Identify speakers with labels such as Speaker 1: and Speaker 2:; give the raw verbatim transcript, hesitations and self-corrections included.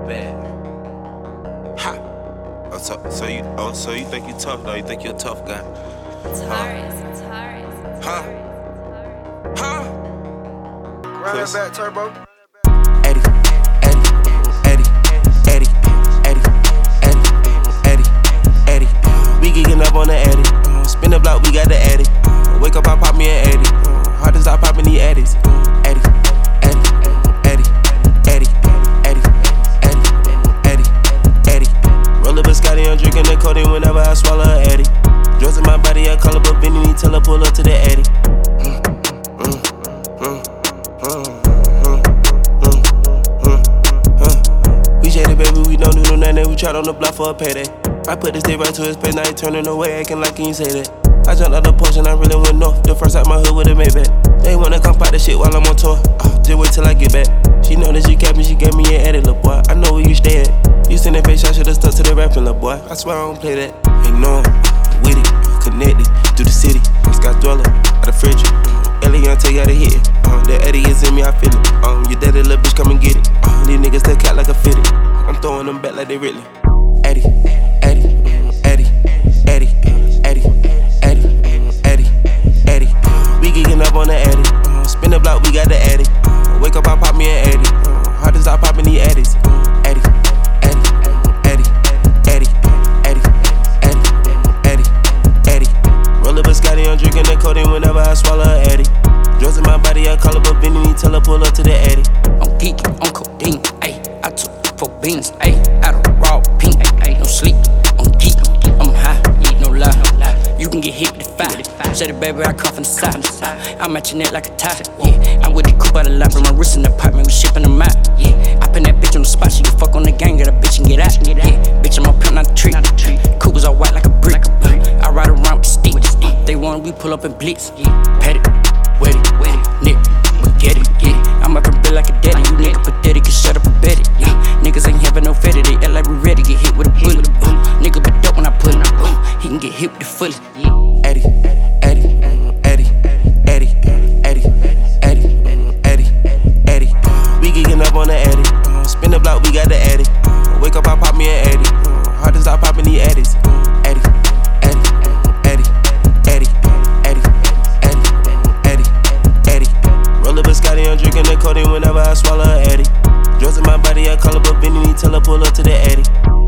Speaker 1: bad.
Speaker 2: Ha! Oh, so, so you, oh, so you think you tough though? You think you're a tough guy?
Speaker 3: Taurus, Taurus,
Speaker 2: Huh? Huh?
Speaker 4: Run that back, Turbo.
Speaker 2: Eddie, Eddie, Eddie, Eddie, Eddie, Eddie, Eddie, Eddie. We geeking up on the Eddie. Spin the block, we got the Eddie. Wake up, I pop me an Eddie. Hard as I poppin' these Eddies. Eddie, Eddie, Eddie, Eddie, Eddie, Eddie, Eddie, Eddie. Roll up a Scotty, I'm drinking the codeine whenever I swallow a Eddie. Drugs in my body, I call up a Benny, tell her pull up to the Eddie. Mm, mm, mm, mm, mm, mm, mm, mm. We jaded, baby, we don't do nothing. We tried on the block for a payday. I put this dick right to his face, now he turning away, acting like he ain't say that. I jumped out the Porsche and I really went north. The first out my hood with a Maybach. They wanna come pop the shit while I'm on tour. Uh, just wait till I get back. She know that she kept me, she gave me an edit, little boy. I know where you stay at. You seen that bitch, I should've stuck to the rapping, little boy. I swear I don't play that. Ain't know him, with it, connected, through the city. Scott Dweller, out the fridge. Ellie young tell you how to hit it. Uh, that Eddie is in me, I feel it. Um, your daddy little bitch, come and get it. Uh, these niggas still cat like a fitted. I'm throwing them back like they Ridley. Eddie, Eddie, Eddie, Eddie, Eddie, Eddie, Eddie, Eddie. We geeking up on the Eddie. Spin the block, we got the Eddie. Wake up, I pop me an Eddie. Hard as I poppin' these Eddies. Eddie, Eddie, Eddie, Eddie, Eddie, Eddie, Eddie, Eddie. Roll up a Scotty, I'm drinking the codeine whenever I swallow a Eddie. Drugs in my body, I call up a Benny, tell her pull up to the Eddie.
Speaker 5: I'm geeking on codeine, ayy. I took four beans, ayy. Out of raw pink, ayy. No sleep, I'm geeking, I'm high, yeah, no lie. You can get hit with the fire. Say the baby, I come from the side. I'm matching it like a tie. Yeah, I'm with the coupe out the lot, bring my wrist in the apartment, we shipping them out. Yeah, I pin that bitch on the spot, she can fuck on the gang, get a bitch and get out. Yeah, bitch, I'm a pimp, not a tree. Coupe was all white like a brick. I ride around with the stick. They want we pull up and blitz. Pet it, wet it, wet it, nip, get it, yeah. I'm up and bill like a daddy, you nigga pathetic, can shut up and bet it. Yeah, niggas ain't having no fetty, they act like we ready, get hit with a bullet. Uh, nigga be dope when I pull it. Uh, he can get hit with the fully. Yeah.
Speaker 2: Eddie, Eddie, Eddie, Eddie, Eddie, Eddie, Eddie, Eddie. We geeking up on the Eddie. Spin the block, we got the Eddie. Wake up, I pop me an Eddie. Hard as I poppin' these Eddies. Eddie, Eddie, Eddie, Eddie, Eddie, Eddie, Eddie, Eddie. Roll up a Scotty, I'm drinking the codeine whenever I swallow a Eddie. Drugs in my body, I call up a Benny, tell her pull up to the Eddie.